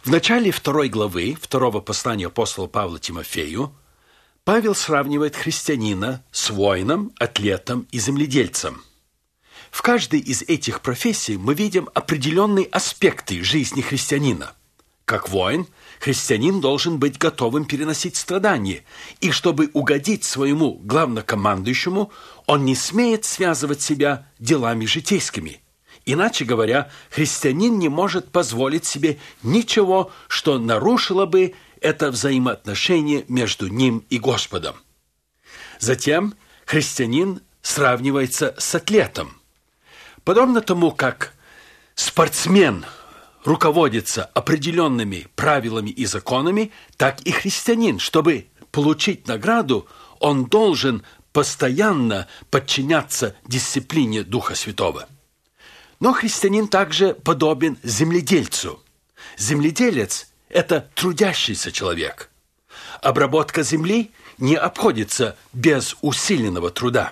В начале 2 главы 2 послания апостола Павла Тимофею Павел сравнивает христианина с воином, атлетом и земледельцем. В каждой из этих профессий мы видим определенные аспекты жизни христианина. Как воин, христианин должен быть готовым переносить страдания, и чтобы угодить своему главнокомандующему, он не смеет связывать себя делами житейскими. Иначе говоря, христианин не может позволить себе ничего, что нарушило бы это взаимоотношение между ним и Господом. Затем христианин сравнивается с атлетом. Подобно тому, как спортсмен руководится определенными правилами и законами, так и христианин, чтобы получить награду, он должен постоянно подчиняться дисциплине Духа Святого. Но христианин также подобен земледельцу. Земледелец – это трудящийся человек. Обработка земли не обходится без усиленного труда.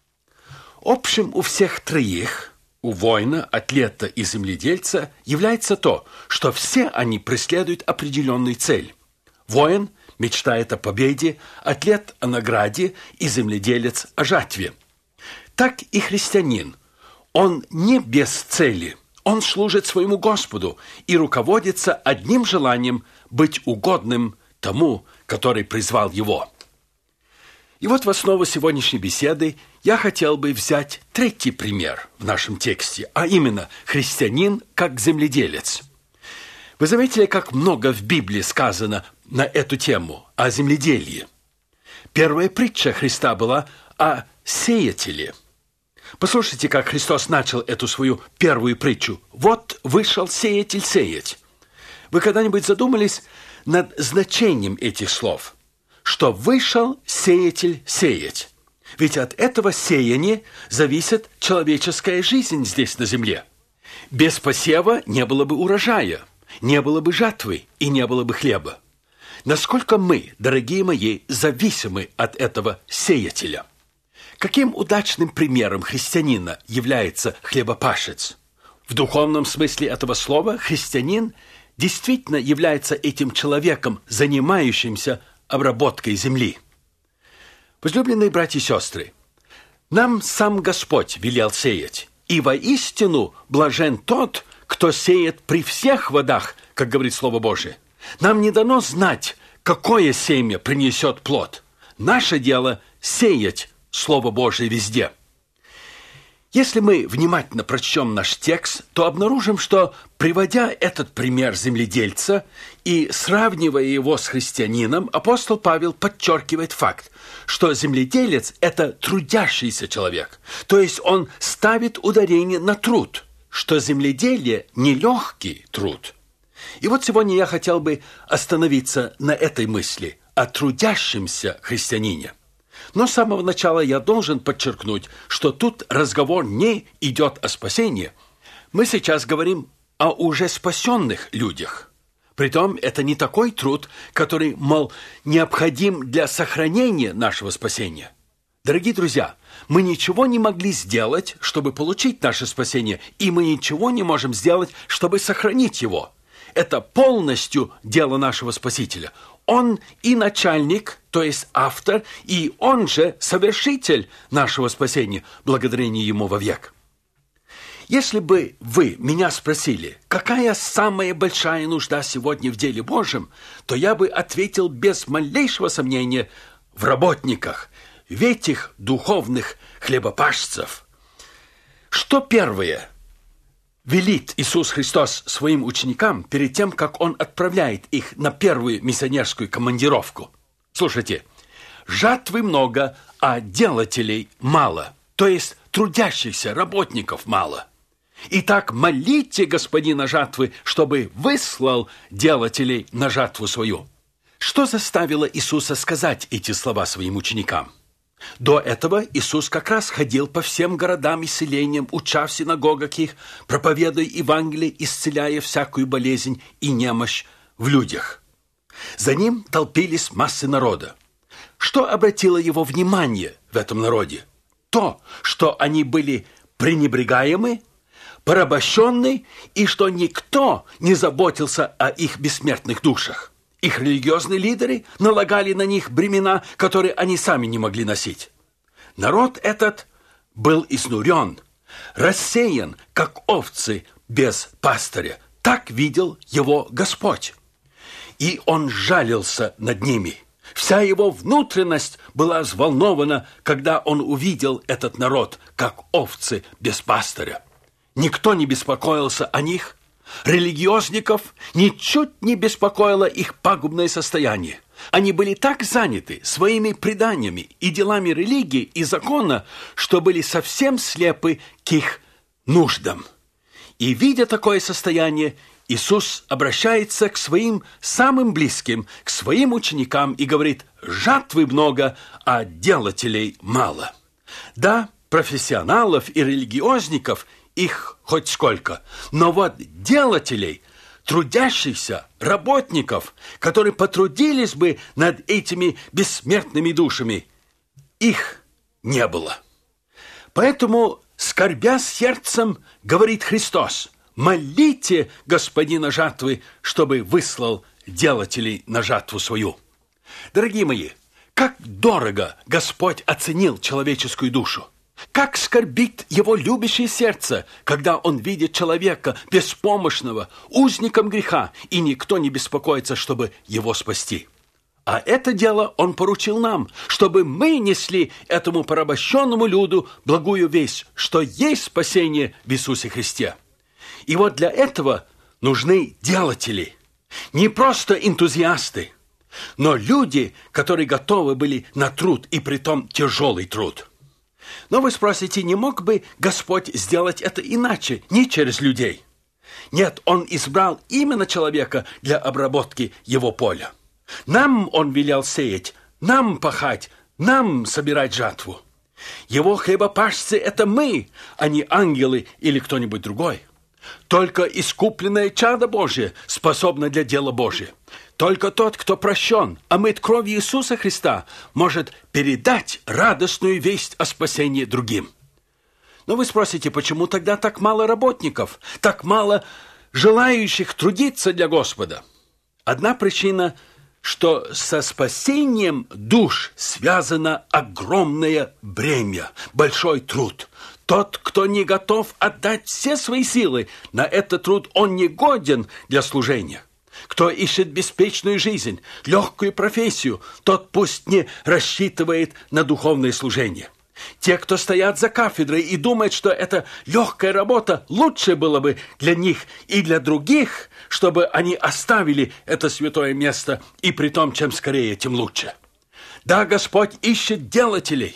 Общим у всех троих – у воина, атлета и земледельца является то, что все они преследуют определенную цель. Воин мечтает о победе, атлет о награде и земледелец о жатве. Так и христианин. Он не без цели, он служит своему Господу и руководится одним желанием быть угодным тому, который призвал его. И вот в основу сегодняшней беседы я хотел бы взять третий пример в нашем тексте, а именно христианин как земледелец. Вы заметили, как много в Библии сказано на эту тему, о земледелии? Первая притча Христа была о сеятеле. Послушайте, как Христос начал эту свою первую притчу. «Вот вышел сеятель сеять». Вы когда-нибудь задумались над значением этих слов? Что вышел сеятель сеять. Ведь от этого сеяния зависит человеческая жизнь здесь на земле. Без посева не было бы урожая, не было бы жатвы и не было бы хлеба. Насколько мы, дорогие мои, зависимы от этого сеятеля? Каким удачным примером христианина является хлебопашец? В духовном смысле этого слова христианин действительно является этим человеком, занимающимся обработкой земли. Возлюбленные братья и сестры, нам сам Господь велел сеять, и воистину блажен тот, кто сеет при всех водах, как говорит Слово Божие. Нам не дано знать, какое семя принесет плод. Наше дело – сеять Слово Божие везде. Если мы внимательно прочтем наш текст, то обнаружим, что, приводя этот пример земледельца и сравнивая его с христианином, апостол Павел подчеркивает факт, что земледелец – это трудящийся человек, то есть он ставит ударение на труд, что земледелие – нелегкий труд. И вот сегодня я хотел бы остановиться на этой мысли о трудящемся христианине. Но с самого начала я должен подчеркнуть, что тут разговор не идет о спасении. Мы сейчас говорим о уже спасенных людях. Притом это не такой труд, который, мол, необходим для сохранения нашего спасения. Дорогие друзья, мы ничего не могли сделать, чтобы получить наше спасение, и мы ничего не можем сделать, чтобы сохранить его. Это полностью дело нашего Спасителя. Он и начальник, то есть автор, и он же совершитель нашего спасения, благодарение ему вовек. Если бы вы меня спросили, какая самая большая нужда сегодня в деле Божьем, то я бы ответил без малейшего сомнения в работниках, в этих духовных хлебопашцев. Что первое велит Иисус Христос своим ученикам перед тем, как Он отправляет их на первую миссионерскую командировку? Слушайте, жатвы много, а делателей мало, то есть трудящихся работников мало. Итак, молите Господина жатвы, чтобы выслал делателей на жатву свою. Что заставило Иисуса сказать эти слова своим ученикам? До этого Иисус как раз ходил по всем городам и селениям, уча в синагогах их, проповедуя Евангелие, исцеляя всякую болезнь и немощь в людях. За ним толпились массы народа. Что обратило его внимание в этом народе? То, что они были пренебрегаемы, порабощенны и что никто не заботился о их бессмертных душах. Их религиозные лидеры налагали на них бремена, которые они сами не могли носить. Народ этот был изнурен, рассеян, как овцы без пастыря. Так видел его Господь. И он жалился над ними. Вся его внутренность была взволнована, когда он увидел этот народ, как овцы без пастыря. Никто не беспокоился о них. Религиозников ничуть не беспокоило их пагубное состояние. Они были так заняты своими преданиями и делами религии и закона, что были совсем слепы к их нуждам. И, видя такое состояние, Иисус обращается к своим самым близким, к своим ученикам и говорит: «Жатвы много, а делателей мало». Да, профессионалов и религиозников их хоть сколько, но вот делателей, трудящихся, работников, которые потрудились бы над этими бессмертными душами, их не было. Поэтому, скорбя сердцем, говорит Христос: молите Господина жатвы, чтобы выслал делателей на жатву свою. Дорогие мои, как дорого Господь оценил человеческую душу! Как скорбит его любящее сердце, когда он видит человека беспомощного, узником греха, и никто не беспокоится, чтобы его спасти. А это дело он поручил нам, чтобы мы несли этому порабощенному люду благую весть, что есть спасение в Иисусе Христе. И вот для этого нужны делатели, не просто энтузиасты, но люди, которые готовы были на труд, и притом тяжелый труд. Но вы спросите, не мог бы Господь сделать это иначе, не через людей? Нет, Он избрал именно человека для обработки его поля. Нам Он велел сеять, нам пахать, нам собирать жатву. Его хлебопашцы – это мы, а не ангелы или кто-нибудь другой. Только искупленное чадо Божие способно для дела Божия. Только тот, кто прощен, омыт кровью Иисуса Христа, может передать радостную весть о спасении другим. Но вы спросите, почему тогда так мало работников, так мало желающих трудиться для Господа? Одна причина, что со спасением душ связано огромное бремя, большой труд. Тот, кто не готов отдать все свои силы на этот труд, он не годен для служения. Кто ищет беспечную жизнь, легкую профессию, тот пусть не рассчитывает на духовное служение. Те, кто стоят за кафедрой и думают, что эта легкая работа лучше было бы для них и для других, чтобы они оставили это святое место, и притом, чем скорее, тем лучше. Да, Господь ищет делателей.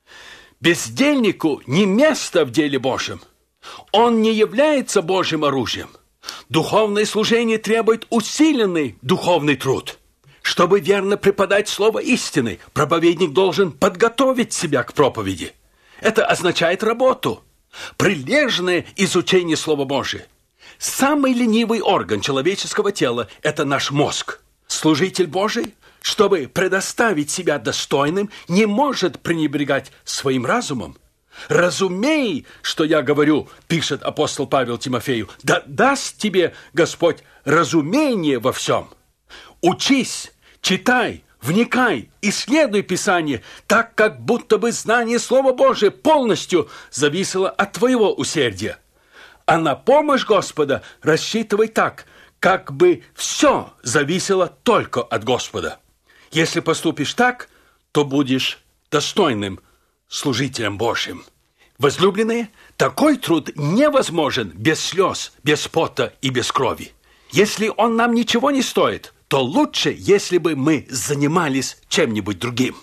Бездельнику не место в деле Божьем. Он не является Божьим оружием. Духовное служение требует усиленный духовный труд. Чтобы верно преподать слово истины, проповедник должен подготовить себя к проповеди. Это означает работу, прилежное изучение Слова Божия. Самый ленивый орган человеческого тела – это наш мозг. Служитель Божий, чтобы предоставить себя достойным, не может пренебрегать своим разумом. «Разумей, что я говорю», – пишет апостол Павел Тимофею, «да даст тебе Господь разумение во всем». Учись, читай, вникай, исследуй Писание, так как будто бы знание Слова Божия полностью зависело от твоего усердия. А на помощь Господа рассчитывай так, как бы все зависело только от Господа. Если поступишь так, то будешь достойным служителем Божьим. Возлюбленные, такой труд невозможен без слез, без пота и без крови. Если он нам ничего не стоит, то лучше, если бы мы занимались чем-нибудь другим.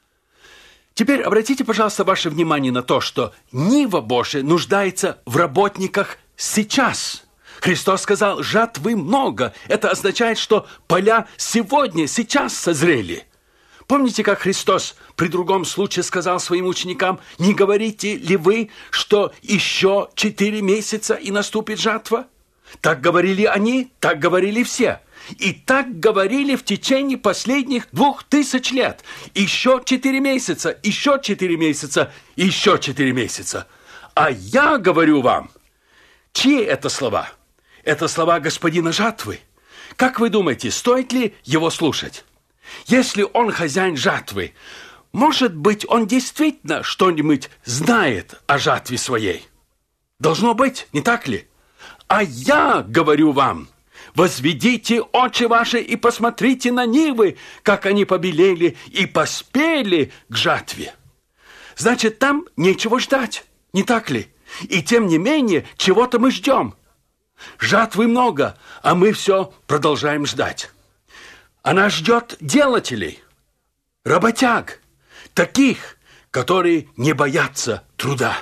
Теперь обратите, пожалуйста, ваше внимание на то, что нива Божия нуждается в работниках сейчас. Христос сказал: жатвы много. Это означает, что поля сегодня, сейчас созрели. Помните, как Христос при другом случае сказал своим ученикам: не говорите ли вы, что еще 4 месяца и наступит жатва? Так говорили они, так говорили все. И так говорили в течение последних 2000 лет. Еще 4 месяца, еще 4 месяца, еще 4 месяца. А я говорю вам, Чьи это слова? Это слова господина жатвы. Как вы думаете, стоит ли его слушать? Если он хозяин жатвы, может быть, он действительно что-нибудь знает о жатве своей? Должно быть, не так ли? А я говорю вам, возведите очи ваши и посмотрите на нивы, как они побелели и поспели к жатве. Значит, там нечего ждать, не так ли? И тем не менее, чего-то мы ждем. Жатвы много, а мы все продолжаем ждать. Она ждет делателей, работяг, таких, которые не боятся труда.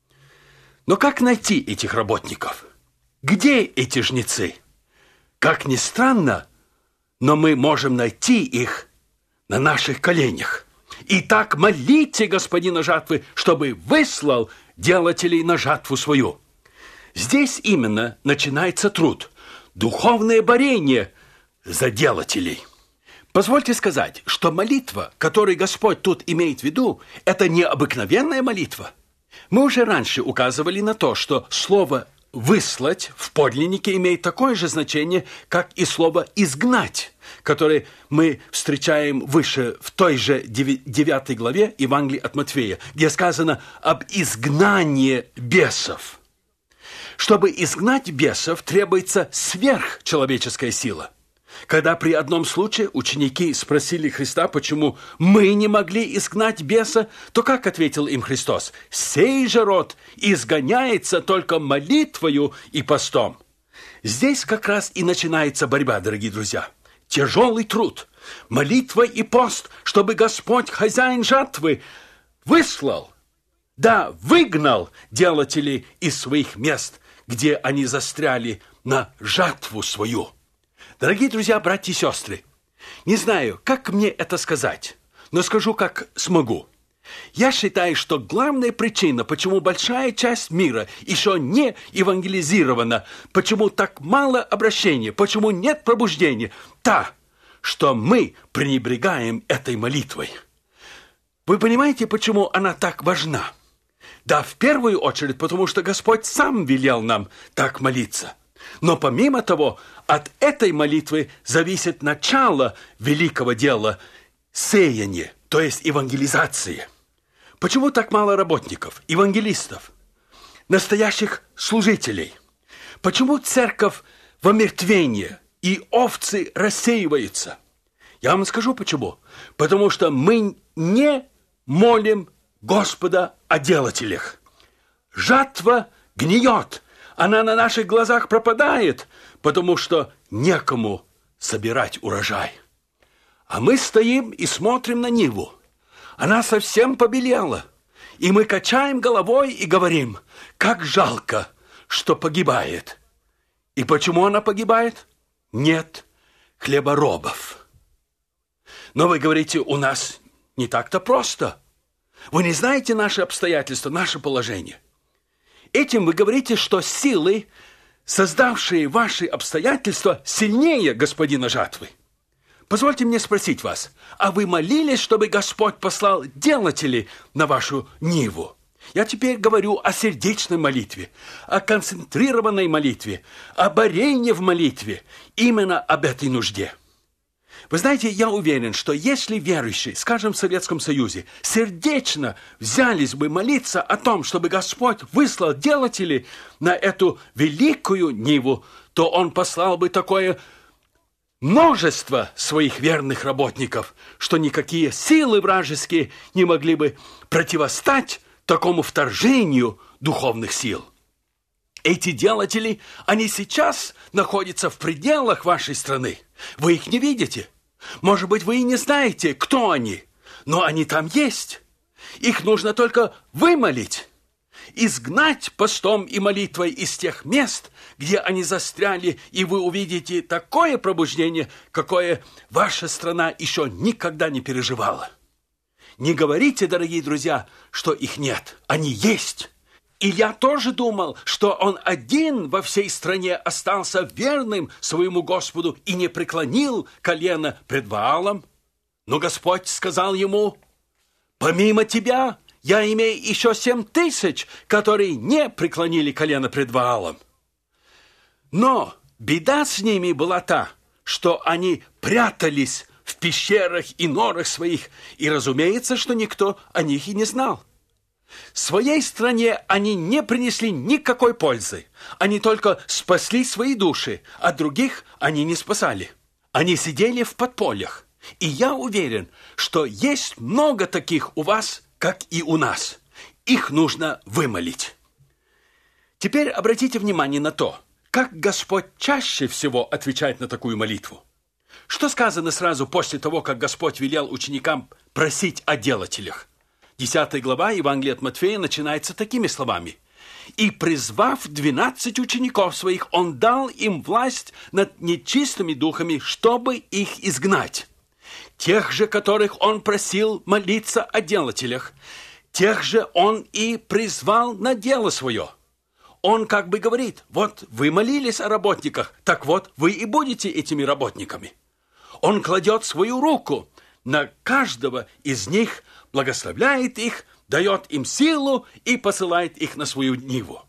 Но как найти этих работников? Где эти жнецы? Как ни странно, но мы можем найти их на наших коленях. Итак, молите господина жатвы, чтобы выслал делателей на жатву свою. Здесь именно начинается труд, духовное борение за делателей. Позвольте сказать, что молитва, которую Господь тут имеет в виду, это не обыкновенная молитва. Мы уже раньше указывали на то, что слово «выслать» в подлиннике имеет такое же значение, как и слово «изгнать», которое мы встречаем выше в той же 9 главе Евангелия от Матфея, где сказано об изгнании бесов. Чтобы изгнать бесов, требуется сверхчеловеческая сила. Когда при одном случае ученики спросили Христа, почему мы не могли изгнать беса, то как ответил им Христос? «Сей же род изгоняется только молитвою и постом». Здесь как раз и начинается борьба, дорогие друзья. Тяжелый труд, молитва и пост, чтобы Господь, хозяин жатвы, выслал, да, выгнал делателей из своих мест, где они застряли на жатву свою. Дорогие друзья, братья и сестры, не знаю, как мне это сказать, но скажу, как смогу. Я считаю, что главная причина, почему большая часть мира еще не евангелизирована, почему так мало обращения, почему нет пробуждения, та, что мы пренебрегаем этой молитвой. Вы понимаете, почему она так важна? Да, в первую очередь, потому что Господь сам велел нам так молиться. Но помимо того, от этой молитвы зависит начало великого дела – сеяние, то есть евангелизация. Почему так мало работников, евангелистов, настоящих служителей? Почему церковь в омертвении и овцы рассеиваются? Я вам скажу почему. Потому что мы не молим Господа о делателях. Жатва гниет, она на наших глазах пропадает, потому что некому собирать урожай. А мы стоим и смотрим на ниву. Она совсем побелела. И мы качаем головой и говорим, как жалко, что погибает. И почему она погибает? Нет хлеборобов. Но вы говорите, у нас не так-то просто. Вы не знаете наши обстоятельства, наше положение. Этим вы говорите, что силы, создавшие ваши обстоятельства, сильнее господина жатвы. Позвольте мне спросить вас, а вы молились, чтобы Господь послал делателей на вашу ниву? Я теперь говорю о сердечной молитве, о концентрированной молитве, о борении в молитве, именно об этой нужде. Вы знаете, я уверен, что если верующие, скажем, в Советском Союзе, сердечно взялись бы молиться о том, чтобы Господь выслал делателей на эту великую ниву, то Он послал бы такое множество своих верных работников, что никакие силы вражеские не могли бы противостать такому вторжению духовных сил. Эти делатели, они сейчас находятся в пределах вашей страны. Вы их не видите. Может быть, вы и не знаете, кто они, но они там есть. Их нужно только вымолить, изгнать постом и молитвой из тех мест, где они застряли, и вы увидите такое пробуждение, какое ваша страна еще никогда не переживала. Не говорите, дорогие друзья, что их нет. Они есть. И я тоже думал, что он один во всей стране остался верным своему Господу и не преклонил колено пред Ваалом. Но Господь сказал ему, помимо тебя, я имею еще 7000, которые не преклонили колено пред Ваалом. Но беда с ними была та, что они прятались в пещерах и норах своих, и, разумеется, что никто о них и не знал. Своей стране они не принесли никакой пользы. Они только спасли свои души, а других они не спасали. Они сидели в подпольях. И я уверен, что есть много таких у вас, как и у нас. Их нужно вымолить. Теперь обратите внимание на то, как Господь чаще всего отвечает на такую молитву. Что сказано сразу после того, как Господь велел ученикам просить о делателях? 10 глава Евангелия от Матфея начинается такими словами. «И, призвав 12 учеников своих, Он дал им власть над нечистыми духами, чтобы их изгнать. Тех же, которых Он просил молиться о делателях, тех же Он и призвал на дело свое». Он как бы говорит: вот вы молились о работниках, так вот вы и будете этими работниками. Он кладет свою руку на каждого из них, благословляет их, дает им силу и посылает их на свою ниву.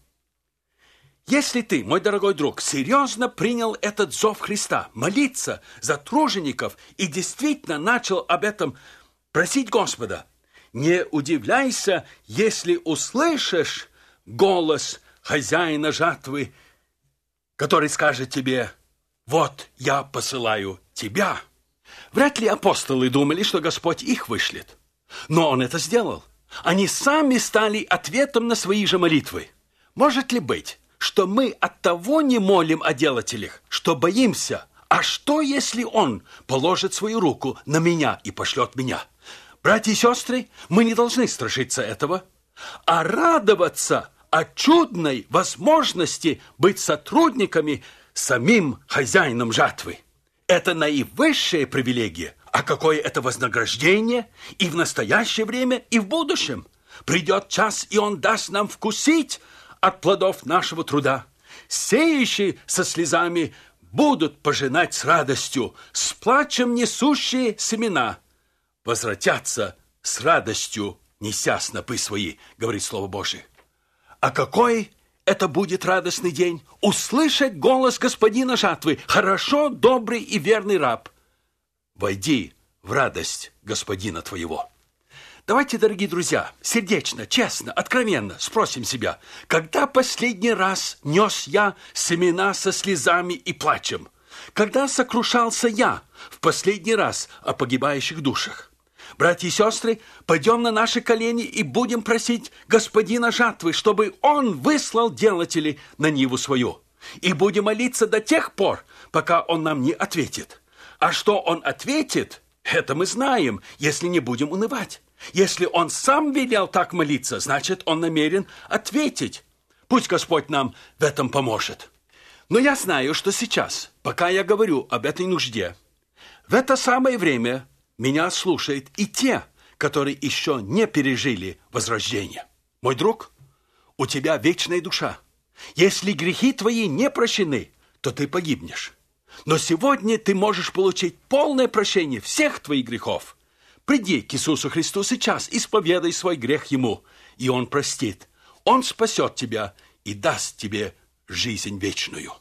Если ты, мой дорогой друг, серьезно принял этот зов Христа, молиться за тружеников и действительно начал об этом просить Господа, не удивляйся, если услышишь голос хозяина жатвы, который скажет тебе: вот я посылаю тебя. Вряд ли апостолы думали, что Господь их вышлет. Но Он это сделал. Они сами стали ответом на свои же молитвы. Может ли быть, что мы оттого не молим о делателях, что боимся? А что, если Он положит свою руку на меня и пошлет меня? Братья и сестры, мы не должны страшиться этого, а радоваться о чудной возможности быть сотрудниками с самим хозяином жатвы. Это наивысшая привилегия. А какое это вознаграждение и в настоящее время, и в будущем? Придет час, и Он даст нам вкусить от плодов нашего труда. Сеющие со слезами будут пожинать с радостью, с плачем несущие семена возвратятся с радостью, неся снопы свои, говорит Слово Божие. А какой это будет радостный день? Услышать голос Господина жатвы: хорошо, добрый и верный раб, войди в радость Господина твоего. Давайте, дорогие друзья, сердечно, честно, откровенно спросим себя: когда последний раз нес я семена со слезами и плачем? Когда сокрушался я в последний раз о погибающих душах? Братья и сестры, пойдем на наши колени и будем просить Господина жатвы, чтобы Он выслал делателей на ниву свою. И будем молиться до тех пор, пока Он нам не ответит. А что Он ответит, это мы знаем, если не будем унывать. Если Он сам велел так молиться, значит, Он намерен ответить. Пусть Господь нам в этом поможет. Но я знаю, что сейчас, пока я говорю об этой нужде, в это самое время меня слушают и те, которые еще не пережили возрождение. Мой друг, у тебя вечная душа. Если грехи твои не прощены, то ты погибнешь. Но сегодня ты можешь получить полное прощение всех твоих грехов. Приди к Иисусу Христу сейчас, исповедай свой грех Ему, и Он простит. Он спасет тебя и даст тебе жизнь вечную.